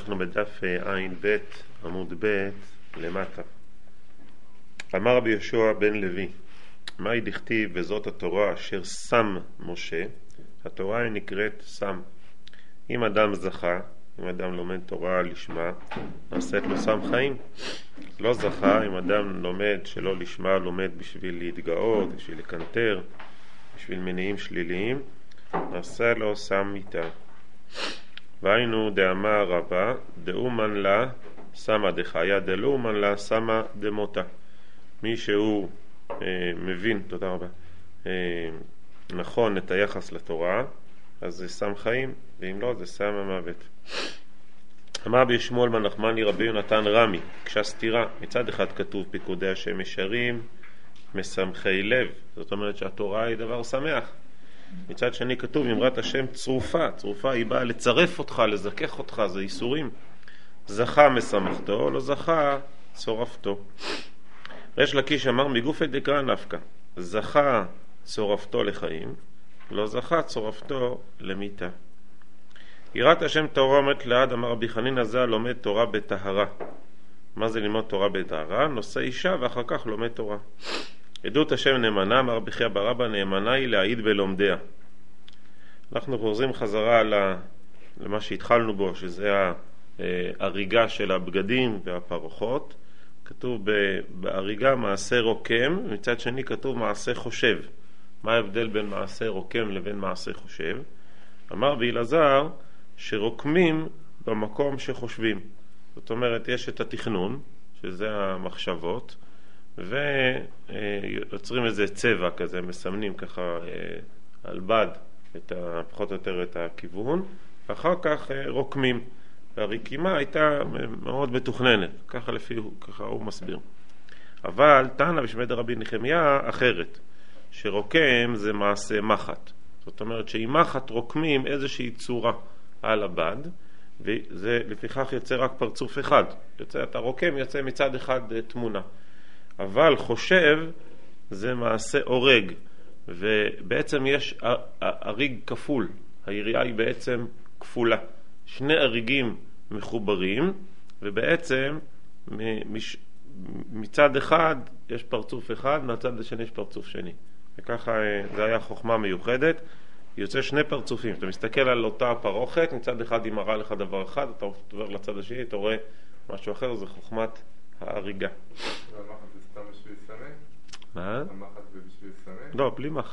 אנחנו בדף עין ב' עמוד ב' למטה. אמר רבי יהושע בן לוי, מהי דכתיב וזאת התורה אשר שם משה? התורה היא נקראת שם. אם אדם זכה, אם אדם לומד תורה לשמה, נעשית לו שם חיים. לא זכה, אם אדם לומד שלא לשמה, לומד בשביל להתגאות, בשביל לקנטר, בשביל מניעים שליליים, נעשה לו שם מיתה. והיינו דאמר רבה, דאומן לה שמה דחיה, דלאומן לה שמה דמותה. מי שהוא מבין, תודה רבה, נכון את היחס לתורה, אז זה שם חיים, ואם לא זה שם המוות. אמר בישמעאל בן נחמני רבי יונתן רמי, כשהסתירה, מצד אחד כתוב פיקודי השם ישרים משמחי לב, זאת אומרת שהתורה היא דבר שמח. מצד שני כתוב אמרת השם צרופה, צרופה היא באה לצרף אותך, לזכך אותך, זה איסורים. זכה משמחתו, לא זכה צורפתו. ריש לקיש אמר מגופי דקרא נפקא, זכה צורפתו לחיים, לא זכה צורפתו למיתה. יראת השם תורה עומדת לעד, אמר רבי חנינא ז"ל, לומד תורה בטהרה. מה זה ללמוד תורה בטהרה? נושא אישה ואחר כך לומד תורה. עדות השם נאמנה, אמר רבי חייא בר אבא, נאמנה היא להעיד בלומדיה. אנחנו חוזרים חזרה למה שהתחלנו בו, שזה ההריגה של הבגדים והפרוחות. כתוב בהריגה מעשה רוקם, מצד שני כתוב מעשה חושב. מה ההבדל בין מעשה רוקם לבין מעשה חושב? אמר באלעזר שרוקמים במקום שחושבים. זאת אומרת, יש את התכנון, שזה המחשבות, ויוצרים איזה צבע כזה, מסמנים ככה על בד פחות או יותר את הכיוון, ואחר כך רוקמים. והרקימה הייתה מאוד מתוכננת, ככה הוא מסביר. אבל תנא בשמי דרבי נחמיה אחרת, שרוקם זה מעשה מחט. זאת אומרת שעם מחט רוקמים איזושהי צורה על הבד, וזה לפיכך יוצא רק פרצוף אחד. אתה רוקם, יוצא מצד אחד תמונה. אבל חושב זה מעשה אורג, ובעצם יש אריג כפול, היריעה היא בעצם כפולה. שני אריגים מחוברים, ובעצם מצד אחד יש פרצוף אחד, מהצד השני יש פרצוף שני. וככה זה היה חוכמה מיוחדת, יוצא שני פרצופים. אתה מסתכל על אותה פרוכת, מצד אחד היא מראה לך דבר אחד, אתה עובר לצד השני, אתה רואה משהו אחר, זה חוכמת האריגה. והמחט זה סתם בשביל סמק? מה? המחט זה בשביל סמק? לא, בלי מחט.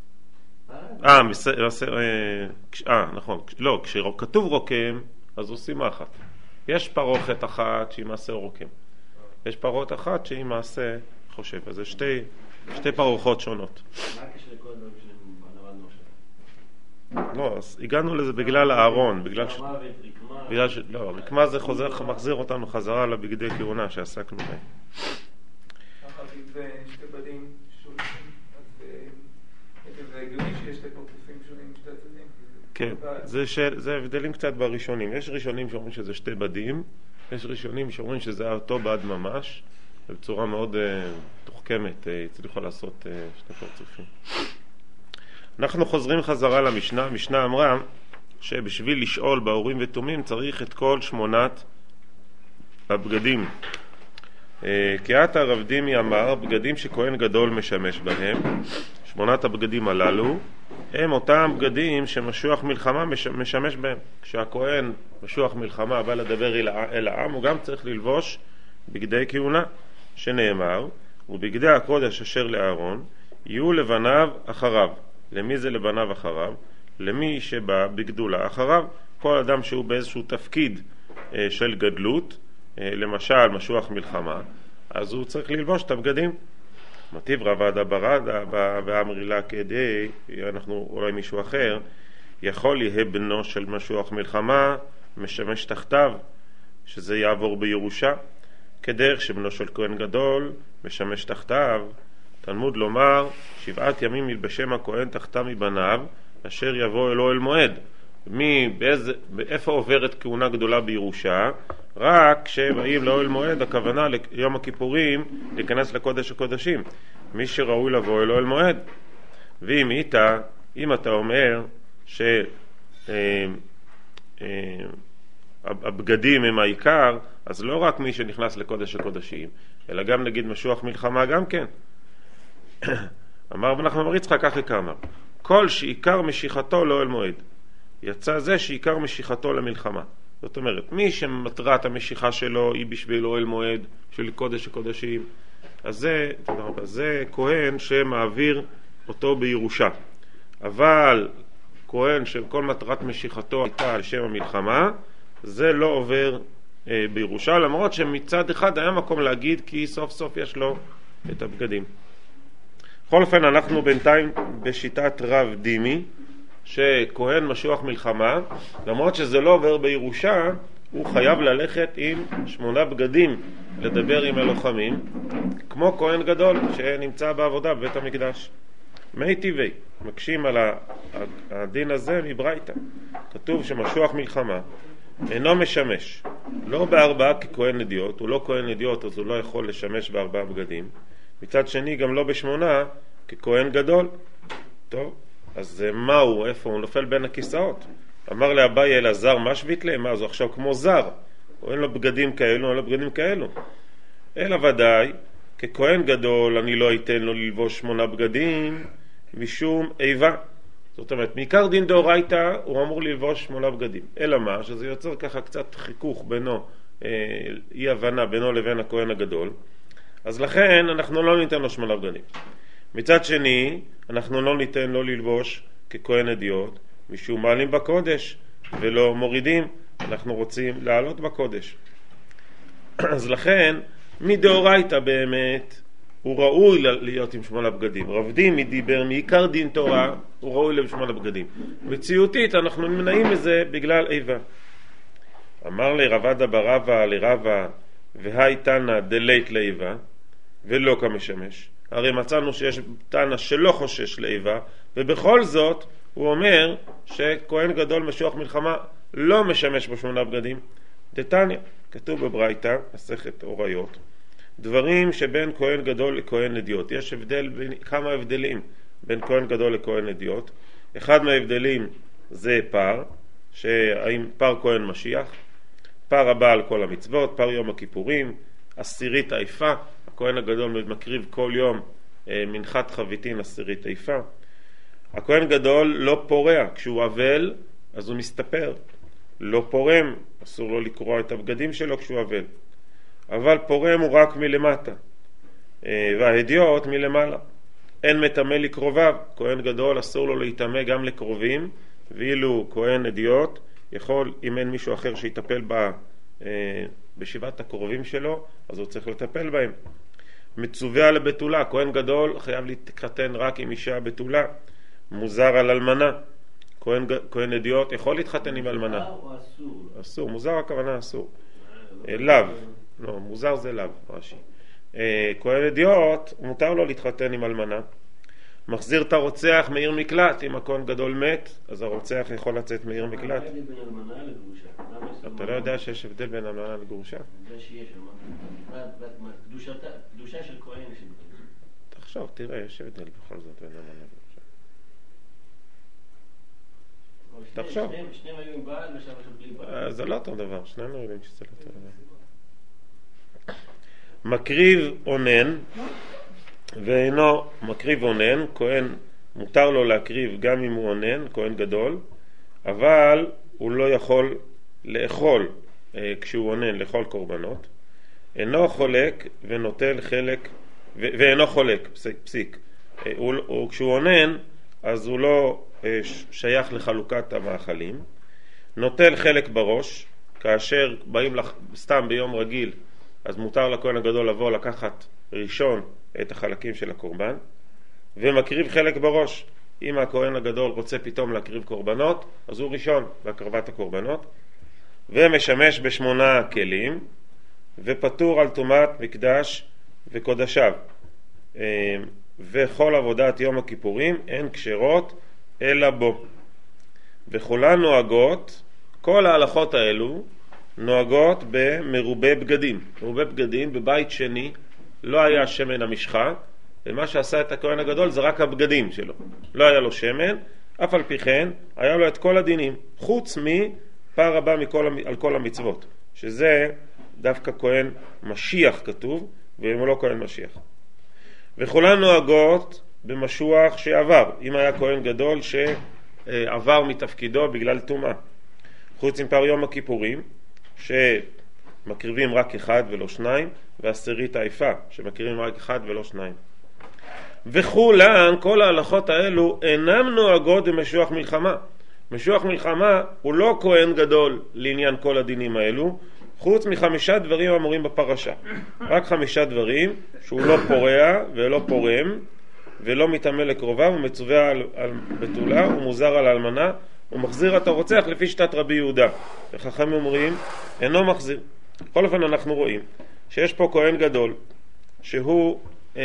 נכון. לא, כשכתוב רוקם, אז עושים מחט. יש פרוכת אחת שהיא מעשה רוקם. יש פרוכת אחת שהיא מעשה חושב. אז זה שתי פרוחות שונות. מה הקשר לכל הדברים שלמדנו עכשיו? לא, אז הגענו לזה בגלל הארון, בגלל רקמה. לא, רקמה זה מחזיר אותנו חזרה לבגדי כהונה שעסקנו בהם. אחר אם זה שתי בדים שונים, אז זה הגיוני שיש שתי פרצופים שונים משתי הצדדים. כן, זה הבדלים קצת בראשונים. יש ראשונים שאומרים שזה שתי בדים, יש ראשונים שאומרים שזה אותו בד ממש, ובצורה מאוד תוחכמת הצליחו לעשות שתי פרצופים. אנחנו חוזרים חזרה למשנה. המשנה אמרה שבשביל לשאול באורים ותומים צריך את כל 8 הבגדים. כי עתה רב דימי אמר, בגדים שכהן גדול משמש בהם, 8 הבגדים הללו הם אותם בגדים שמשוח מלחמה משמש בהם. כשהכהן משוח מלחמה בא לדבר אל העם, הוא גם צריך ללבוש בגדי כהונה, שנאמר ובגדי הקודש אשר לאהרון יהיו לבניו אחריו. למי זה לבניו אחריו? למי שבא בגדולה אחריו. כל אדם שהוא באיזשהו תפקיד של גדלות, למשל משוח מלחמה, אז הוא צריך ללבוש את הבגדים. מטיב רבא דברדה ואמרי לה כדי, אנחנו אולי מישהו אחר, יכול יהיה בנו של משוח מלחמה משמש תחתיו, שזה יעבור בירושה, כדרך שבנו של כהן גדול משמש תחתיו. תלמוד לומר 7 ימים ילבשם הכהן תחתה מבניו אשר יבוא אלו אל מועד. איפה עוברת כהונה גדולה בירושה? רק כשבאים לאוהל מועד, הכוונה ליום הכיפורים להיכנס לקודש הקודשים, מי שראוי לבוא אל אוהל מועד. ואם אתה אומר הבגדים הם העיקר, אז לא רק מי שנכנס לקודש הקודשים, אלא גם נגיד משוח מלחמה גם כן. אמר רבי נחמן בר יצחק כך וכאמר, כל שעיקר משיכתו לאוהל מועד, יצא זה שעיקר משיכתו למלחמה. זאת אומרת, מי שמטרת המשיכה שלו היא בשביל אוהל מועד, של קודש הקודשים, אז זה כהן שמעביר אותו בירושה. אבל כהן שכל מטרת משיכתו הייתה לשם המלחמה, זה לא עובר בירושה, למרות שמצד אחד היה מקום להגיד כי סוף סוף יש לו את הבגדים. בכל אופן אנחנו בינתיים בשיטת רב דימי, שכהן משוח מלחמה, למרות שזה לא עובר בירושה, הוא חייב ללכת עם 8 בגדים לדבר עם הלוחמים, כמו כהן גדול שנמצא בעבודה בבית המקדש. מי טבעי, מקשים על הדין הזה מברייתא. כתוב שמשוח מלחמה אינו משמש, לא ב4 ככהן אדיוט, הוא לא כהן אדיוט אז הוא לא יכול לשמש ב4 בגדים, מצד שני גם לא ב8 ככהן גדול. טוב, אז מה הוא, איפה הוא נופל בין הכיסאות? אמר לאביי אלעזר מה שביט להם? מה, זה עכשיו כמו זר, או אין לו בגדים כאלו, אין לו בגדים כאלו. אלא ודאי, ככהן גדול אני לא אתן לו ללבוש 8 בגדים משום איבה. זאת אומרת, מעיקר דין דאורייתא הוא אמור ללבוש 8 בגדים. אלא מה? שזה יוצר ככה קצת חיכוך בינו, אי הבנה בינו לבין הכהן הגדול. אז לכן אנחנו לא ניתן לו 8 בגדים. מצד שני, אנחנו לא ניתן לו ללבוש ככהן אדיוט, משום מעלים בקודש ולא מורידים, אנחנו רוצים לעלות בקודש. אז לכן, מדאורייתא באמת, הוא ראוי להיות עם 8 בגדים. רב דימי דיבר מעיקר דין תורה, הוא ראוי ל8 בגדים. מציאותית אנחנו מנעים מזה בגלל איבה. אמר לי רבא ברבא לרבא, והי תנא דלית לאיבה, ולא כמשמש. הרי מצאנו שיש תנא שלא חושש לאיבה, ובכל זאת הוא אומר שכהן גדול משוח מלחמה לא משמש ב8 בגדים. דתניא, כתוב בברייתא, מסכת אוריות, דברים שבין כהן גדול לכהן אדיוט. יש כמה הבדלים בין כהן גדול לכהן אדיוט. אחד מההבדלים זה פר, שהאם פר כהן משיח, פר הבא על כל המצוות, פר יום הכיפורים, 10 עיפה, הכהן הגדול מקריב כל יום מנחת חביתין 10 עיפה. הכהן גדול לא פורע, כשהוא אבל אז הוא מסתפר, לא פורם, אסור לו לקרוע את הבגדים שלו כשהוא אבל, אבל פורם הוא רק מלמטה, וההדיוט מלמעלה. אין מטמא לקרוביו, כהן גדול אסור לו להתאמא גם לקרובים, ואילו כהן אדיוט יכול, אם אין מישהו אחר שיטפל בשבעת הקרובים שלו, אז הוא צריך לטפל בהם. מצווה על הבתולה, כהן גדול חייב להתחתן רק עם אישה בתולה. מוזר על אלמנה, כהן אדיוט יכול להתחתן עם אלמנה. אסור, מוזר הכוונה אסור. לאו, לא, מוזר זה לאו, רש"י. כהן אדיוט מותר לו להתחתן עם אלמנה. מחזיר את הרוצח מעיר מקלט, אם הכהן גדול מת אז הרוצח יכול לצאת מעיר מקלט. אתה לא יודע שיש הבדל בין אלמנה לגרושה? קדושה של כהן יש הבדל. תחשוב, תראה, יש הבדל בכל זאת בין אלמנה לגרושה. תחשוב. שניהם היו עם בעל ושם בלי בעל. זה לא אותו דבר, שנינו יודעים שזה לא אותו דבר. מקריב אונן ואינו מקריב אונן, כהן מותר לו להקריב גם אם הוא אונן, כהן גדול, אבל הוא לא יכול לאכול כשהוא אונן, לאכול קורבנות. אינו חולק ונוטל חלק, ואינו חולק, פסיק. כשהוא אונן אז הוא לא שייך לחלוקת המאכלים. נוטל חלק בראש, כאשר באים סתם ביום רגיל אז מותר לכהן הגדול לבוא לקחת ראשון את החלקים של הקורבן, ומקריב חלק בראש. אם הכהן הגדול רוצה פתאום להקריב קורבנות אז הוא ראשון בהקרבת הקורבנות, ומשמש ב8 כלים, ופטור על טומאת מקדש וקודשיו, וכל עבודת יום הכיפורים אין כשרות אלא בו. וכולן נוהגות, כל ההלכות האלו נוהגות במרובה בגדים. מרובה בגדים בבית שני לא היה שמן המשחה, ומה שעשה את הכהן הגדול זה רק הבגדים שלו, לא היה לו שמן, אף על פי כן היה לו את כל הדינים, חוץ פער רבה על כל המצוות, שזה דווקא כהן משיח כתוב, ואם לא כהן משיח. וכולן נוהגות במשוח שעבר, אם היה כהן גדול שעבר מתפקידו בגלל טומאה. חוץ עם פער יום הכיפורים, שמקריבים רק אחד ולא שניים, והעשירית העיפה, שמקריבים רק אחד ולא שניים. וכולן, כל ההלכות האלו, אינם נוהגות במשוח מלחמה. משוח מלחמה הוא לא כהן גדול לעניין כל הדינים האלו, חוץ מ5 דברים אמורים בפרשה. רק 5 דברים, שהוא לא פורע ולא פורם, ולא מתאמה לקרוביו, הוא מצווה על בתולה, הוא מוזר על האלמנה, הוא מחזיר את הרוצח לפי שיטת רבי יהודה. וחכמים אומרים, אינו מחזיר. בכל אופן אנחנו רואים שיש פה כהן גדול, שהוא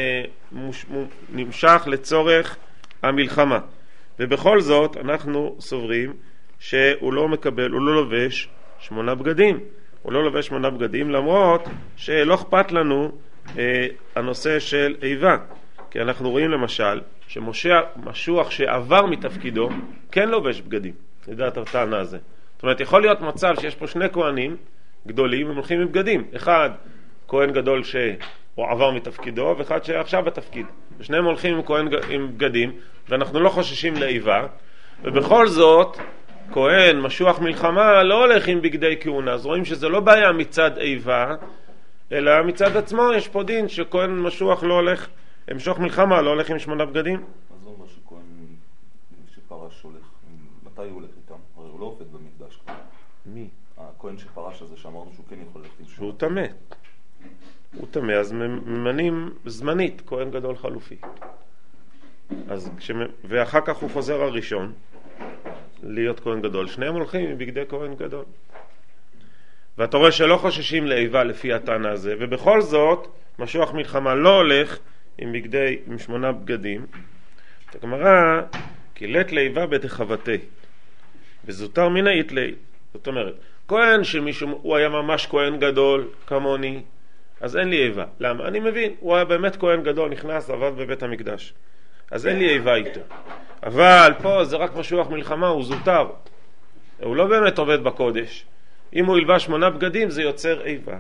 נמשך לצורך המלחמה. ובכל זאת אנחנו סוברים שהוא לא מקבל, הוא לא לובש 8 בגדים. הוא לא לובש 8 בגדים, למרות שלא אכפת לנו הנושא של איבה. כי אנחנו רואים למשל שמשוח שעבר מתפקידו כן לובש בגדים. לדעת הטענה הזה. זאת אומרת, יכול להיות מצב שיש פה 2 כהנים גדולים, הם הולכים עם בגדים. אחד, כהן גדול שהוא עבר מתפקידו, ואחד שעכשיו בתפקיד. ושניהם הולכים עם בגדים, ואנחנו לא חוששים לאיבה. ובכל זאת, כהן משוח מלחמה לא הולך עם בגדי כהונה. אז רואים שזה לא בעיה מצד איבה, אלא מצד עצמו יש פה דין שכהן משוח לא הולך, משוח מלחמה לא הולך עם 8 בגדים. אז לא אומר שכהן שפרש הולך, מתי הוא הולך איתם? הרי הוא לא עובד במקדש. מי? הכהן שפרש הזה שאמרנו שהוא כן יכול ללכת עם שמה. שהוא תמה. הוא תמה, אז ממנים זמנית כהן גדול חלופי. אז ואחר כך הוא חוזר הראשון להיות כהן גדול. שניהם הולכים עם בגדי כהן גדול. ואתה רואה שלא חוששים לאיבה לפי הטענה הזה, ובכל זאת משוח מלחמה לא הולך עם 8 בגדים. את הגמרא, כי לית לאיבה בתחבתי וזותר מן היתלי. זאת אומרת, כהן שמישהו הוא היה ממש כהן גדול כמוני, אז אין לי איבה. למה? אני מבין, הוא היה באמת כהן גדול, נכנס, עבד בבית המקדש, אז אין לי איבה איתו. אבל פה זה רק משוח מלחמה, הוא זוטר, הוא לא באמת עובד בקודש. אם הוא ילבש 8 בגדים זה יוצר איבה.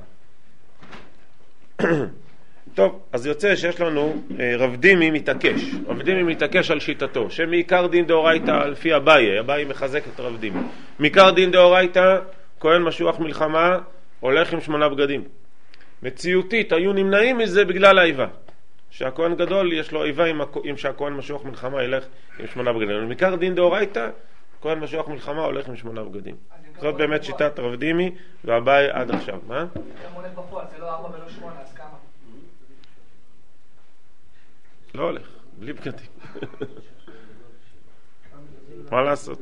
טוב, אז יוצא שיש לנו רב דימי מתעקש. רב דימי מתעקש על שיטתו, שמעיקר דין דאורייתא לפי אביי, אביי מחזק את רב דימי. מעיקר דין דאורייתא, כהן משוח מלחמה הולך עם 8 בגדים. מציאותית היו נמנעים מזה בגלל האיבה. שהכהן גדול יש לו איבה אם שהכהן משוח מלחמה ילך עם 8 בגדים. מעיקר דין דאורייתא, כהן משוח מלחמה הולך עם 8 בגדים. זאת באמת שיטת רב דימי ואביי עד עכשיו. מה? גם הולך בפועל, זה לא 4 ולא 8, אז כמה? לא הולך, בלי בגדים. מה לעשות?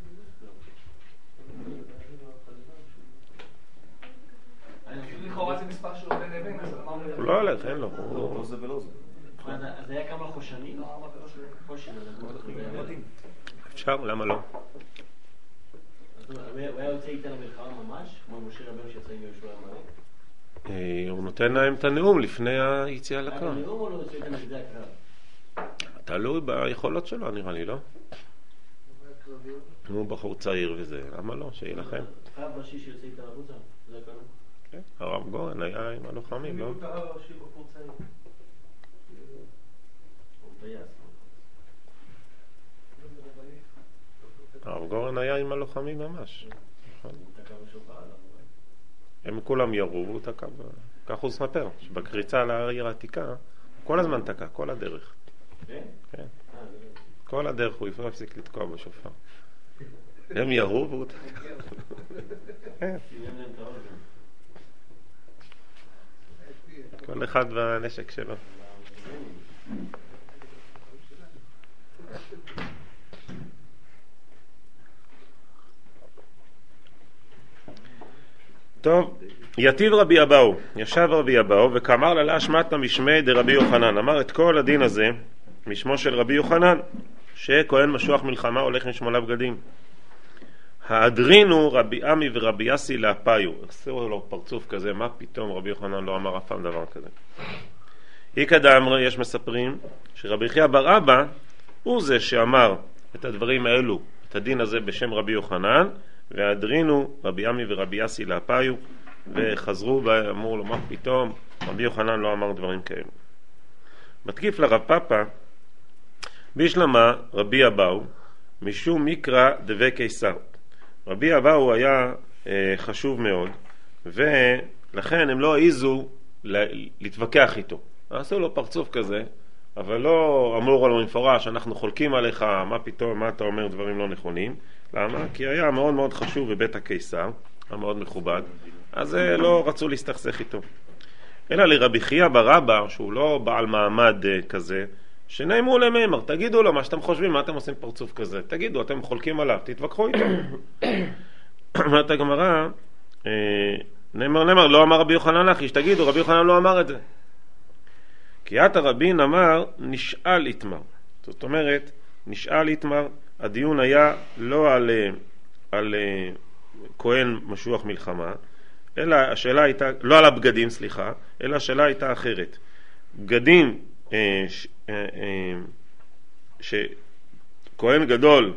לכאורה זה מספר שהוא בין לבין, אז אמרנו... הוא לא הולך, אין לו. לא זה ולא זה. אז היה כמה חושנים? לא 4 ולא 8. אפשר, למה לא? הוא היה יוצא איתנו מלחמה ממש, כמו משה רבנו שיצא עם יהושע המלך? הוא נותן להם את הנאום לפני היציאה לקרב. הנאום או לא יוצא איתנו בשדה הקרב? תלוי ביכולות שלו, נראה לי, לא? הוא בחור צעיר וזה, למה לא? שיילחם. חייב ראשי שיוצא איתנו החוצה? זה הקרב? כן, הרב גורן היה עם הלוחמים, לא? הוא טייס. הרב גורן היה עם הלוחמים ממש. הוא תקע בשופעה עליו. הם כולם ירו והוא תקע, כך הוא סמפר, שבקריצה לעיר העתיקה, כל הזמן תקע, כל הדרך. כן? כן. כל הדרך הוא הפסיק לתקוע בשופר. הם ירו והוא תקע. כן. כל אחד והנשק שלו. טוב, יתיב רבי אבאו, ישב רבי אבאו וכאמר ללש מתנא משמי דרבי יוחנן, אמר את כל הדין הזה משמו של רבי יוחנן, שכהן משוח מלחמה הולך עם 8 בגדים. האדרינו רבי עמי ורבי יסי להפיו, עשו לו פרצוף כזה, מה פתאום רבי יוחנן לא אמר אף פעם דבר כזה. איקא דאמרי, יש מספרים שרבי יחיא בר אבא הוא זה שאמר את הדברים האלו, את הדין הזה בשם רבי יוחנן, והדרינו רבי עמי ורבי יסי לאפיו, וחזרו ואמרו לו, מה פתאום? רבי יוחנן לא אמר דברים כאלו. מתקיף לרב פאפא, בישלמה רבי אבאו, משום מקרא דבי קיסר. רבי אבאו היה חשוב מאוד, ולכן הם לא העיזו להתווכח איתו. עשו לו פרצוף כזה, אבל לא אמרו לו במפורש, אנחנו חולקים עליך, מה פתאום, מה אתה אומר דברים לא נכונים. למה? כי היה מאוד מאוד חשוב בבית הקיסר, היה מאוד מכובד, אז לא רצו להסתכסך איתו. אלא לרבי חייא בר אבא, שהוא לא בעל מעמד כזה, שנאמרו למאמר, תגידו לו מה שאתם חושבים, מה אתם עושים פרצוף כזה? תגידו, אתם חולקים עליו, תתווכחו איתו. אומרת הגמרא, נאמר, לא אמר רבי יוחנן לך, תגידו, רבי יוחנן לא אמר את זה. כי עתה רבין אמר, נשאל יתמר. זאת אומרת, נשאל יתמר, הדיון היה לא על כהן משוח מלחמה, אלא השאלה הייתה, לא על הבגדים, סליחה, אלא השאלה הייתה אחרת. בגדים שכהן גדול,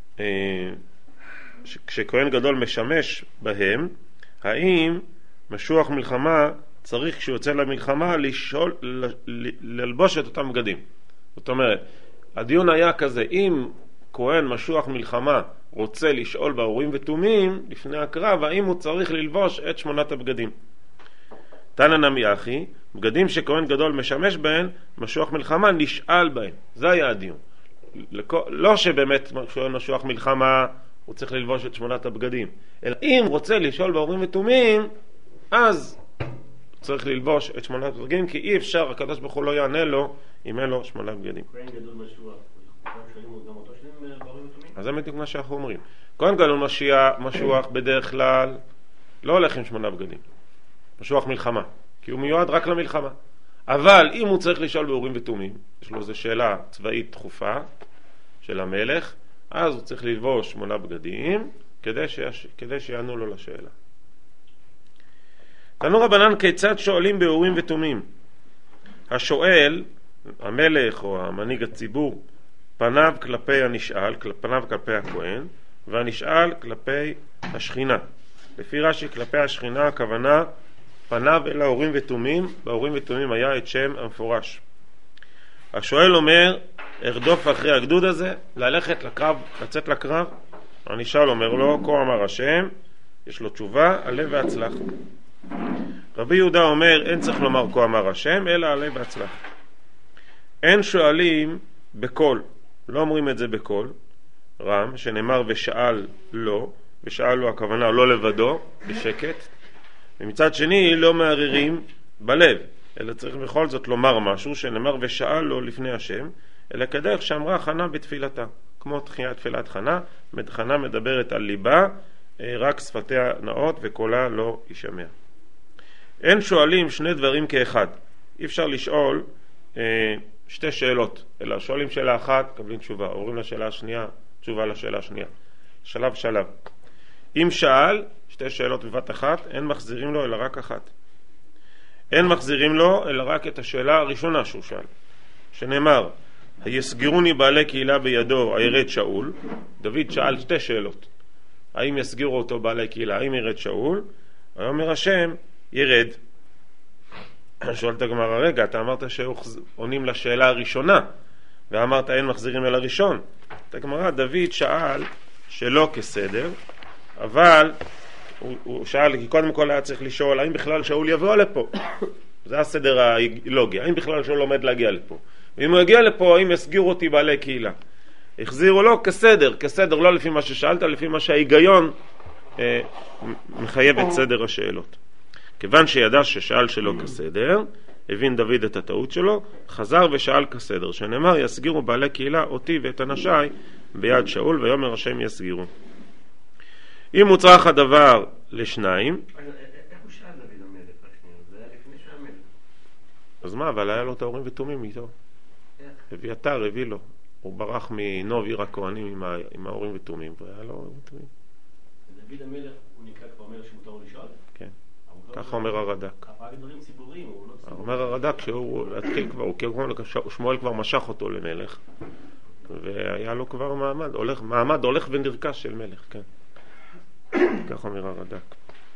כשכהן גדול משמש בהם, האם משוח מלחמה צריך כשהוא יוצא למלחמה ללבוש את אותם בגדים? זאת אומרת, הדיון היה כזה, אם כהן משוח מלחמה רוצה לשאול באורים ותומים לפני הקרב, האם הוא צריך ללבוש את 8 הבגדים? תנא נמי אחי, בגדים שכהן גדול משמש בהן, משוח מלחמה נשאל בהן. זה היה הדיון. לא שבאמת כשהוא משוח מלחמה הוא צריך ללבוש את 8 הבגדים, אלא אם רוצה לשאול באורים ותומים, אז צריך ללבוש את 8 הבגדים, כי אי אפשר, הקדוש ברוך הוא לא יענה לו אם אין לו 8 בגדים. כהן גדול משוח, גם אותו שנים באורים ותומים? אז זה בדיוק מה שאנחנו אומרים. כהן גדול משוח בדרך כלל לא הולך עם 8 בגדים, משוח מלחמה, כי הוא מיועד רק למלחמה. אבל אם הוא צריך לשאול באורים ותומים, יש לו איזו שאלה צבאית דחופה של המלך, אז הוא צריך ללבוש 8 בגדים כדי שיענו לו לשאלה. תנו רבנן, כיצד שואלים באורים ותומים? השואל, המלך או המנהיג הציבור, פניו כלפי הנשאל, פניו כלפי הכהן, והנשאל כלפי השכינה. לפי רש"י, כלפי השכינה הכוונה פניו אל האורים ותומים, באורים ותומים היה את שם המפורש. השואל אומר, ארדוף אחרי הגדוד הזה, ללכת לקרב, לצאת לקרב. הנשאל אומר לו, כה אמר השם, יש לו תשובה, עלה והצלח. רבי יהודה אומר, אין צריך לומר כה אמר השם, אלא עלה והצלח. אין שואלים בקול, לא אומרים את זה בקול, רם, שנאמר ושאל לו, ושאל לו הכוונה לא לבדו, בשקט. ומצד שני לא מערערים בלב, אלא צריך בכל זאת לומר משהו שנאמר ושאל לו לפני השם, אלא כדרך שאמרה חנה בתפילתה, כמו תפילת חנה. חנה מדברת על ליבה, רק שפתיה נאות וקולה לא יישמע. אין שואלים שני דברים כאחד, אי אפשר לשאול שתי שאלות, אלא שואלים שאלה אחת, קבלים תשובה, עוברים לשאלה השנייה, תשובה לשאלה השנייה, שלב שלב. אם שאל שתי שאלות בבת אחת, אין מחזירים לו אלא רק אחת. אין מחזירים לו אלא רק את השאלה הראשונה שהוא שאל, שנאמר היסגרוני בעלי קהילה בידו הירד שאול. דוד שאל שתי שאלות, האם יסגירו אותו בעלי קהילה, האם ירד שאול? אומר השם ירד. שואלת הגמרא, רגע, אתה אמרת שעונים לשאלה הראשונה ואמרת אין מחזירים אל הראשון. הגמרא, דוד שאל שלא כסדר, אבל הוא שאל, כי קודם כל היה צריך לשאול האם בכלל שאול יבוא לפה. זה הסדר הלוגי, האם בכלל שאול עומד להגיע לפה, ואם הוא יגיע לפה האם יסגירו אותי בעלי קהילה. החזירו לו כסדר, כסדר לא לפי מה ששאלת, לפי מה שההיגיון מחייב את סדר השאלות. כיוון שידע ששאל שלא כסדר, הבין דוד את הטעות שלו, חזר ושאל כסדר, שנאמר יסגירו בעלי קהילה אותי ואת אנשי ביד שאול, ויאמר השם יסגירו. אם מוצרח הדבר לשניים, איך הוא שאל דוד המלך? זה היה לפני שהמלך. אז מה, אבל היה לו את האורים ותומים איתו. אביתר הביא לו, הוא ברח מנוב עיר הכהנים עם האורים ותומים, והיה לו אורים ותומים. דוד המלך הוא נקרא כבר אומר שמותר לו לשאול? כן, ככה אומר הרד"ק. רק דברים ציבוריים, הוא לא ציבורי. אומר הרד"ק שהוא התחיל כבר, שמואל כבר משך אותו למלך, והיה לו כבר מעמד הולך ונרכש של מלך, כן. כך אומר הרד"ק.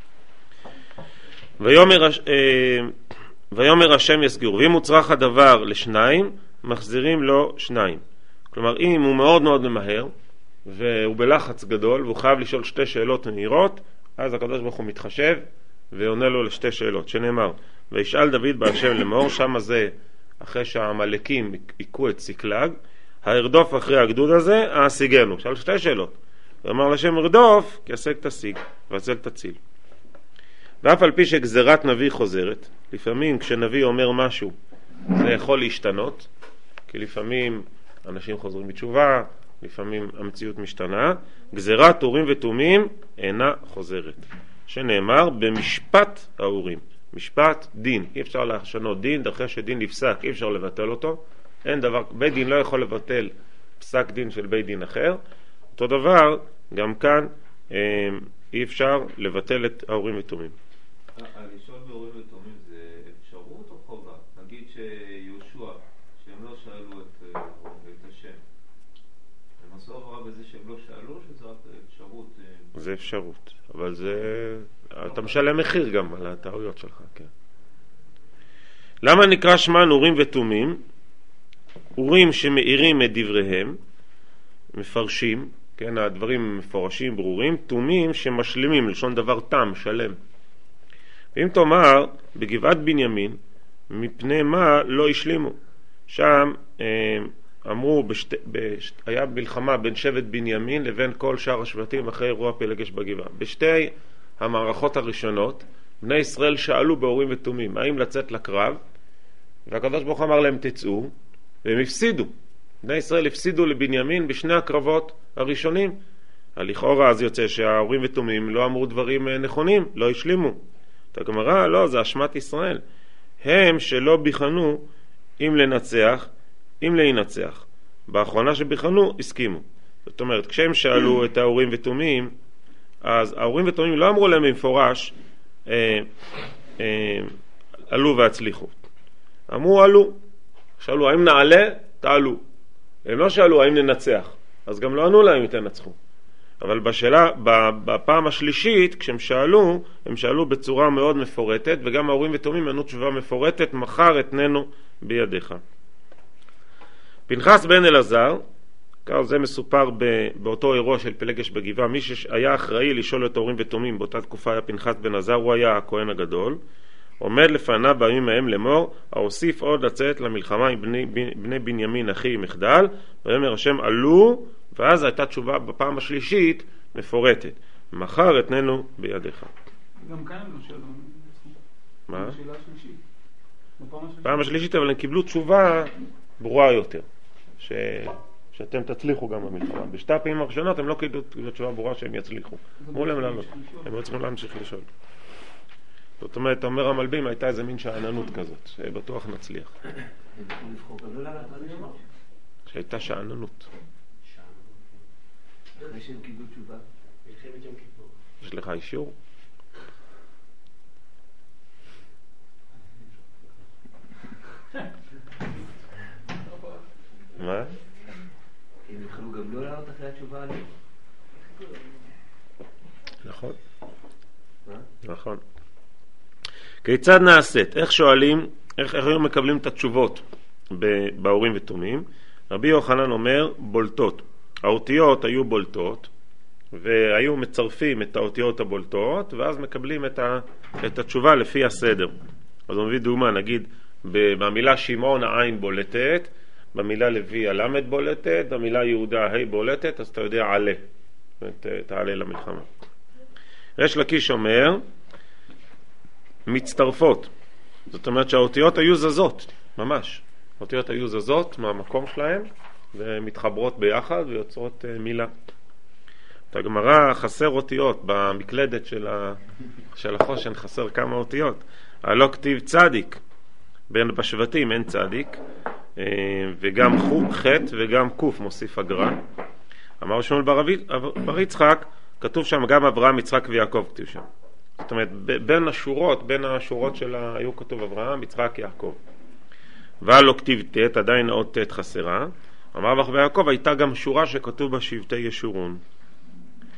ויאמר השם יסגירו, ואם הוצרך הדבר לשניים, מחזירים לו שניים. כלומר, אם הוא מאוד מאוד ממהר, והוא בלחץ גדול, והוא חייב לשאול שתי שאלות מהירות, אז הקדוש ברוך הוא מתחשב, ועונה לו לשתי שאלות, שנאמר, וישאל דוד בהשם לאמור, שם זה, אחרי שהעמלקים עיקו את ציקלג, הרדוף אחרי הגדוד הזה, השיגנו. שאל שתי שאלות. ואמר לשם הרדוף, כי השג תשיג, והצל תציל. ואף על פי שגזירת נביא חוזרת, לפעמים כשנביא אומר משהו, זה יכול להשתנות, כי לפעמים אנשים חוזרים בתשובה, לפעמים המציאות משתנה, גזירת אורים ותומים אינה חוזרת. שנאמר במשפט האורים, משפט דין, אי אפשר לשנות דין, אחרי שדין נפסק אי אפשר לבטל אותו, אין דבר, בית דין לא יכול לבטל פסק דין של בית דין אחר, אותו דבר גם כאן אי אפשר לבטל את האורים ותומים. לשאול באורים ותומים זה אפשרות או חובה? נגיד שיהושע, שהם לא שאלו את השם, הם עשו עברה בזה שהם לא שאלו, שזה רק אפשרות? זה אפשרות, אבל זה... אתה משלם מחיר גם על הטעויות שלך, כן. למה נקרא שמן אורים ותומים? אורים שמאירים את דבריהם, מפרשים, כן, הדברים מפורשים, ברורים, תומים שמשלימים, לשון דבר תם, שלם. ואם תאמר, בגבעת בנימין, מפני מה לא השלימו? שם אמרו, היה מלחמה בין שבט בנימין לבין כל שאר השבטים אחרי אירוע פלגש בגבעה. בשתי המערכות הראשונות, בני ישראל שאלו באורים ותומים, האם לצאת לקרב? והקדוש ברוך הוא אמר להם תצאו, והם הפסידו. בני ישראל הפסידו לבנימין בשני הקרבות הראשונים. לכאורה אז יוצא שהאורים ותומים לא אמרו דברים נכונים, לא השלימו. את הגמרא, לא, זה אשמת ישראל. הם שלא ביחנו אם לנצח, אם להינצח. באחרונה שביחנו, הסכימו. זאת אומרת, כשהם שאלו את האורים ותומים, אז האורים ותומים לא אמרו להם במפורש, עלו והצליחו. אמרו עלו. שאלו, האם נעלה? תעלו. הם לא שאלו, האם ננצח? אז גם לא ענו להם אם תנצחו. אבל בפעם השלישית, כשהם שאלו, הם שאלו בצורה מאוד מפורטת, וגם ההורים ותומים ענו תשובה מפורטת, מחר אתננו בידיך. פנחס בן אלעזר, זה מסופר באותו אירוע של פלגש בגבעה, מי שהיה אחראי לשאול את ההורים ותומים, באותה תקופה היה פנחס בן אלעזר, הוא היה הכהן הגדול, עומד לפניו בימים ההם לאמור, האוסיף עוד לצאת למלחמה עם בני בנימין אחי מחדל, ויאמר השם עלו, ואז הייתה תשובה בפעם השלישית מפורטת, מחר אתננו בידיך. גם כאן לא שאלו. מה? שאלה שלישית. פעם השלישית, אבל הם קיבלו תשובה ברורה יותר, שאתם תצליחו גם במלחמה. בשתי הפעמים הראשונות הם לא קיבלו תשובה ברורה שהם יצליחו. אמרו להם למה? הם לא צריכים להמשיך לשאול. זאת אומרת, אומר המלבים, הייתה איזה מין שעננות כזאת, שבטוח נצליח. שהייתה שעננות. אחרי שהם קיבלו תשובה, מלחמת יום כיפור. יש לך אישור? מה? הם התחילו גם לא לעלות אחרי התשובה עליהם. נכון. מה? נכון. כיצד נעשית? איך שואלים, איך היו מקבלים את התשובות בהורים ותומים? רבי יוחנן אומר, בולטות. האותיות היו בולטות, והיו מצרפים את האותיות הבולטות, ואז מקבלים את התשובה לפי הסדר. אז הוא מביא דוגמה, נגיד, במילה שמעון העין בולטת, במילה לוי הלמד בולטת, במילה יהודה ה' בולטת, אז אתה יודע עלה, תעלה למלחמה. ריש לקיש אומר, מצטרפות, זאת אומרת שהאותיות היו זזות, ממש. האותיות היו זזות מהמקום שלהם, ומתחברות ביחד ויוצרות מילה. את הגמרא חסר אותיות, במקלדת של החושן חסר כמה אותיות. הלא כתיב צדיק, בשבטים אין צדיק, וגם חטא וגם קוף מוסיף הגר"א. אמר שמואל בר יצחק, כתוב שם גם אברהם, יצחק ויעקב כתוב שם. זאת אומרת, בין השורות שלה היו כתוב אברהם, יצחק, יעקב. ולא כתיב תת, עדיין עוד תת חסרה. אמר לך ויעקב, הייתה גם שורה שכתוב בה שבטי ישורון.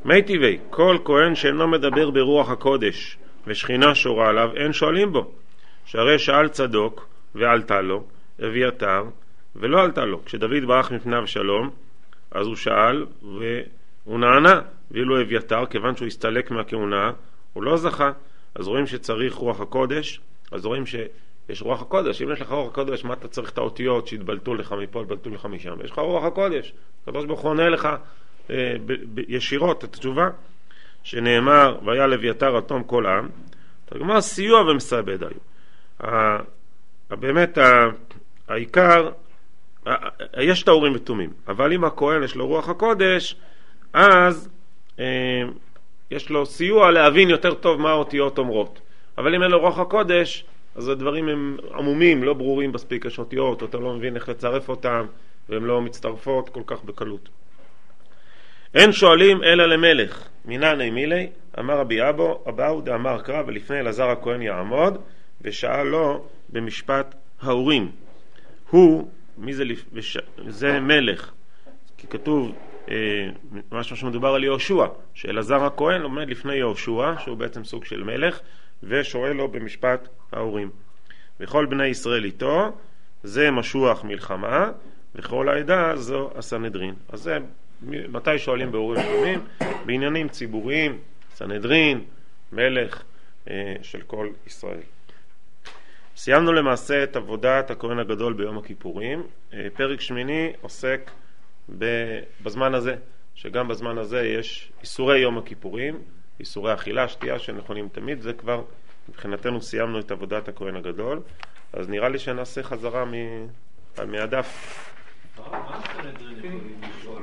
מי טבעי, כל כהן שאינו מדבר ברוח הקודש ושכינה שורה עליו, אין שואלים בו. שהרי שאל צדוק ועלתה לו, אביתר ולא עלתה לו. כשדוד ברח מפני אבשלום, אז הוא שאל והוא נענה, ואילו אביתר, כיוון שהוא הסתלק מהכהונה, הוא לא זכה. אז רואים שצריך רוח הקודש, אז רואים שיש רוח הקודש. אם יש לך רוח הקודש, מה אתה צריך את האותיות שהתבלטו לך מפה, התבלטו לך משם? יש לך רוח הקודש. הקדוש ברוך הוא עונה לך ישירות את התשובה, שנאמר, והיה לאביתר אטום כל העם. תרגמה סיוע ומסעבד היו. באמת העיקר, יש את האורים ותומים, אבל אם הכהן יש לו רוח הקודש, אז יש לו סיוע להבין יותר טוב מה האותיות אומרות. אבל אם אין לו רוח הקודש, אז הדברים הם עמומים, לא ברורים בספיק השאותיות, אתה לא מבין איך לצרף אותם, והן לא מצטרפות כל כך בקלות. אין שואלים אלא למלך, מינני מילי, אמר רבי אבאו דאמר קרא, ולפני אלעזר הכהן יעמוד, ושאל לו במשפט האורים. הוא, מי זה? זה מלך, כי כתוב משהו שמדובר על יהושע, שאלעזר הכהן עומד לפני יהושע, שהוא בעצם סוג של מלך, ושואל לו במשפט האורים. וכל בני ישראל איתו, זה משוח מלחמה, וכל העדה זו הסנהדרין. אז זה מתי שואלים באורים ותומים? בעניינים ציבוריים, סנהדרין, מלך של כל ישראל. סיימנו למעשה את עבודת הכהן הגדול ביום הכיפורים. פרק שמיני עוסק בזמן הזה, שגם בזמן הזה יש איסורי יום הכיפורים, איסורי אכילה, שתייה שנכונים תמיד. זה כבר מבחינתנו סיימנו את עבודת הכהן הגדול. אז נראה לי שנעשה חזרה מהדף. מה הסנהדרין יכולים לשאול?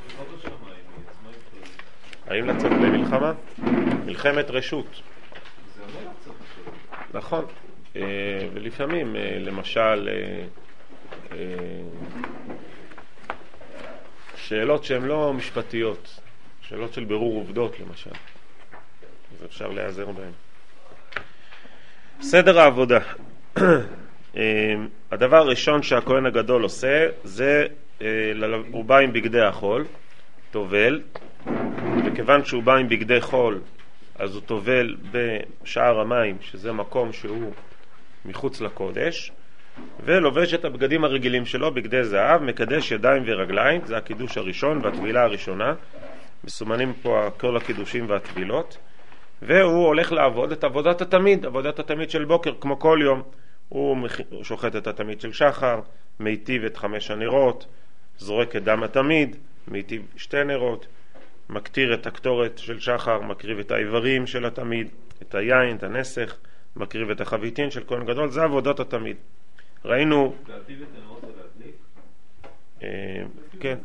האם לצאת למלחמה? מלחמת רשות. זה המלך צריך לשאול. נכון. ולפעמים, למשל, שאלות שהן לא משפטיות, שאלות של בירור עובדות למשל, אז אפשר להיעזר בהן. סדר העבודה. הדבר הראשון שהכהן הגדול עושה זה הוא בא עם בגדי החול, טובל, וכיוון שהוא בא עם בגדי חול אז הוא טובל בשער המים, שזה מקום שהוא מחוץ לקודש, ולובש את הבגדים הרגילים שלו, בגדי זהב, מקדש ידיים ורגליים, זה הקידוש הראשון והטבילה הראשונה, מסומנים פה כל הקידושים והטבילות, והוא הולך לעבוד את עבודת התמיד, עבודת התמיד של בוקר, כמו כל יום. הוא שוחט את התמיד של שחר, מיטיב את 5 הנרות, זורק את דם התמיד, מיטיב 2 נרות, מקטיר את הקטורת של שחר, מקריב את האיברים של התמיד, את היין, את הנסך, מקריב את החביתין של כהן גדול. זה עבודת התמיד. ראינו... להטיב את הנרות ולהדליק? כן.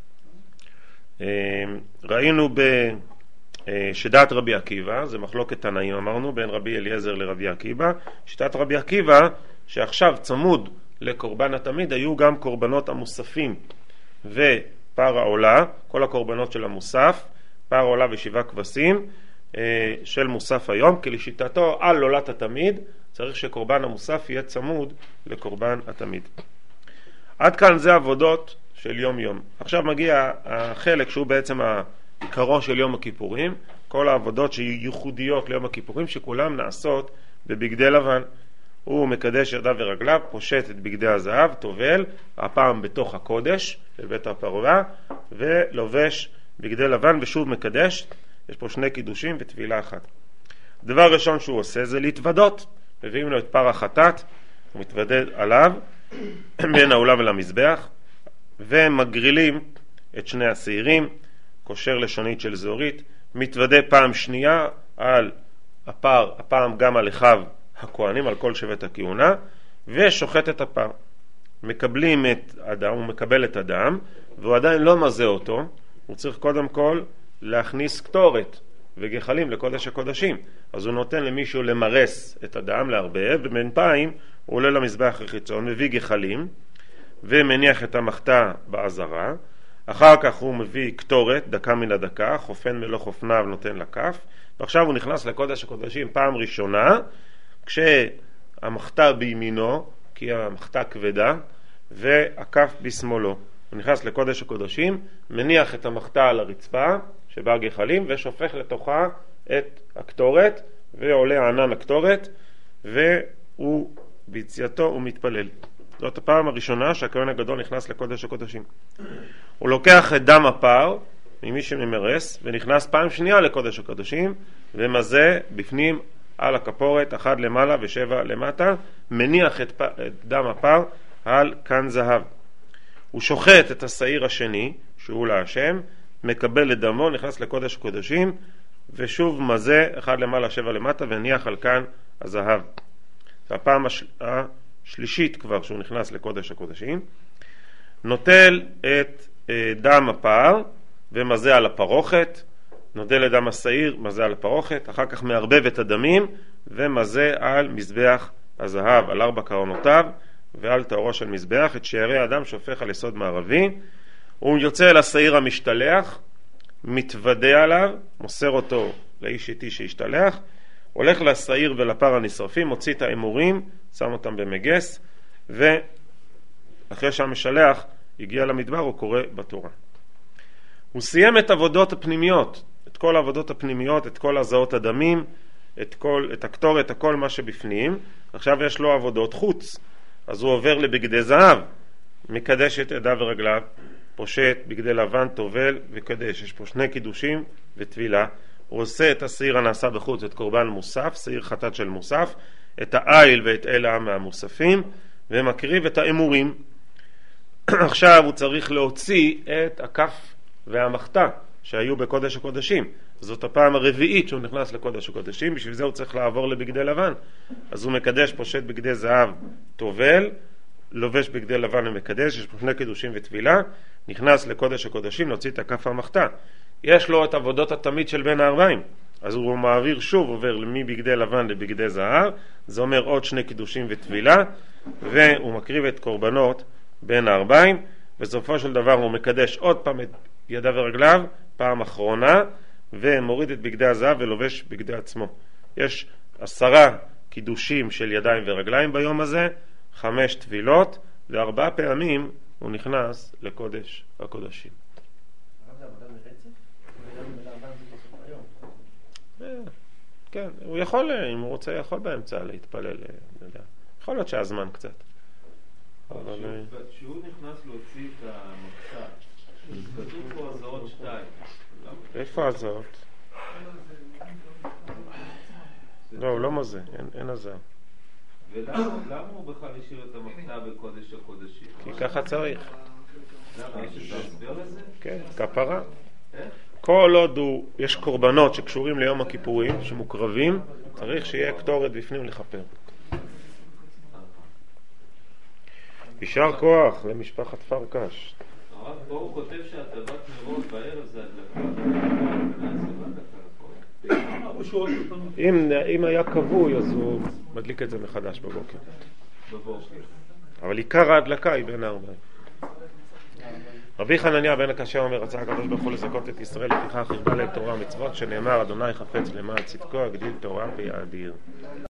ראינו שדעת רבי עקיבא, זה מחלוקת תנאים אמרנו, בין רבי אליעזר לרבי עקיבא. שיטת רבי עקיבא, שעכשיו צמוד לקורבן התמיד, היו גם קורבנות המוספים ופר העולה, כל הקורבנות של המוסף, פר העולה ו7 כבשים של מוסף היום, כי לשיטתו על עולת התמיד צריך שקורבן המוסף יהיה צמוד לקורבן התמיד. עד כאן זה עבודות של יום יום. עכשיו מגיע החלק שהוא בעצם העיקרו של יום הכיפורים, כל העבודות שייחודיות ליום הכיפורים, שכולם נעשות בבגדי לבן. הוא מקדש ידיו ורגליו, פושט את בגדי הזהב, טובל, הפעם בתוך הקודש, בבית הפרווה, ולובש בגדי לבן ושוב מקדש. יש פה 2 קידושים וטבילה אחת. דבר ראשון שהוא עושה זה להתוודות. מביאים לו את פר החטאת, הוא מתוודד עליו בין העולה ולמזבח, ומגרילים את 2 השעירים, קושר לשונית של זורית, מתוודה פעם שנייה על הפר, הפעם גם על אחיו הכהנים, על כל שבט הכהונה, ושוחט את הפר. מקבלים את הדם, הוא מקבל את הדם, והוא עדיין לא מזה אותו, הוא צריך קודם כל להכניס קטורת וגחלים לקודש הקודשים. אז הוא נותן למישהו למרס את הדם, להרבב, ובינתיים הוא עולה למזבח החיצון, מביא גחלים, ומניח את המחתה בעזרה. אחר כך הוא מביא קטורת, דקה מן הדקה, חופן מלוא חופניו נותן לכף, ועכשיו הוא נכנס לקודש הקודשים פעם ראשונה, כשהמחתה בימינו, כי המחתה כבדה, והכף בשמאלו. הוא נכנס לקודש הקודשים, מניח את המחתה על הרצפה, שבה גחלים, ושופך לתוכה את הקטורת, ועולה ענן הקטורת, והוא ביציאתו הוא מתפלל. זאת הפעם הראשונה שהכהן הגדול נכנס לקודש הקודשים. הוא לוקח את דם הפר ממי שממרס, ונכנס פעם שנייה לקודש הקודשים, ומזה בפנים על הכפורת, 1 למעלה ו7 למטה, מניח את דם הפר על כאן זהב. הוא שוחט את השעיר השני, שהוא להשם, מקבל את דמו, נכנס לקודש הקודשים, ושוב מזה 1 למעלה 7 למטה, וניח על כאן הזהב. זה הפעם השלישית כבר שהוא נכנס לקודש הקודשים. נוטל את דם הפר ומזה על הפרוכת, נוטל את דם השעיר, מזה על הפרוכת, אחר כך מערבב את הדמים ומזה על מזבח הזהב, על 4 קרנותיו ועל תאורו של מזבח, את שערי האדם שופך על יסוד מערבי. הוא יוצא אל השעיר המשתלח, מתוודע עליו, מוסר אותו לאיש איתי שישתלח, הולך לשעיר ולפר הנשרפים, מוציא את האמורים, שם אותם במגס, ואחרי שהמשלח הגיע למדבר הוא קורא בתורה. הוא סיים את עבודות הפנימיות, את כל העבודות הפנימיות, את כל הזעות הדמים, את הקטורת, הכל מה שבפנים. עכשיו יש לו עבודות חוץ, אז הוא עובר לבגדי זהב, מקדש את ידיו ורגליו, פושט בגדי לבן, טובל וקדש. יש פה 2 קידושים וטבילה. הוא עושה את השעיר הנעשה בחוץ, את קורבן מוסף, שעיר חטאת של מוסף, את העיל ואת אלה מהמוספים, ומקריב את האמורים. עכשיו הוא צריך להוציא את הכף והמחתה שהיו בקודש הקודשים. זאת הפעם הרביעית שהוא נכנס לקודש הקודשים, בשביל זה הוא צריך לעבור לבגדי לבן. אז הוא מקדש, פושט בגדי זהב, טובל, לובש בגדי לבן ומקדש. יש פה 2 קידושים וטבילה, נכנס לקודש הקודשים להוציא את הכף והמחתה. יש לו את עבודות התמיד של בין הערביים, אז הוא מעביר שוב, עובר מבגדי לבן לבגדי זהב, זה אומר עוד 2 קידושים וטבילה, והוא מקריב את קורבנות בין הערביים, בסופו של דבר הוא מקדש עוד פעם את ידיו ורגליו, פעם אחרונה, ומוריד את בגדי הזהב ולובש בגדי עצמו. יש 10 קידושים של ידיים ורגליים ביום הזה, 5 טבילות, ו4 פעמים הוא נכנס לקודש הקודשים. כן, הוא יכול, אם הוא רוצה, יכול באמצע להתפלל, יכול להיות שהזמן קצת. כשהוא נכנס להוציא את המחתה, כתוב פה הזעות 2. איפה הזעות? לא, הוא לא מזה, אין הזעה. ולמה הוא בכלל השאיר את המחתה בקודש הקודשים? כי ככה צריך. למה? יש הסבר לזה? כן, כפרה. איך? כל עוד יש קורבנות שקשורים ליום הכיפורים, שמוקרבים, צריך שיהיה קטורת בפנים לכפר. יישר כוח למשפחת פרקש. הרב פה הוא כותב שהטבת נרות בערב זה הדלקה. אם היה קבוי אז הוא מדליק את זה מחדש בבוקר. אבל עיקר ההדלקה היא בין הערביים. רבי חנניה בן הקשה אומר, רצה הקדוש ברוך הוא לזכות את ישראל, לפיכך הרבה להם תורה ומצוות, שנאמר אדוני חפץ למען צדקו, הגדיל תורה ויאדיר.